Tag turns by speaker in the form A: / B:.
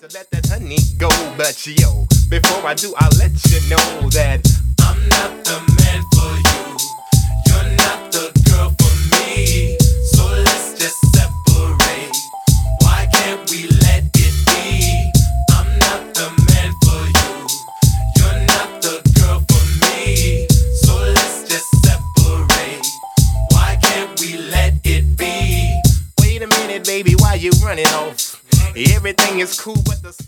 A: to let that honey go, but yo, before I do, I'll let you know that
B: I'm not the man for you. You're not the girl for me. So let's just separate. Why can't we let it be? I'm not the man for you. You're not the girl for me. So let's just separate. Why can't we let it be?
A: wait a minute, baby, why you running off? Everything is cool, but the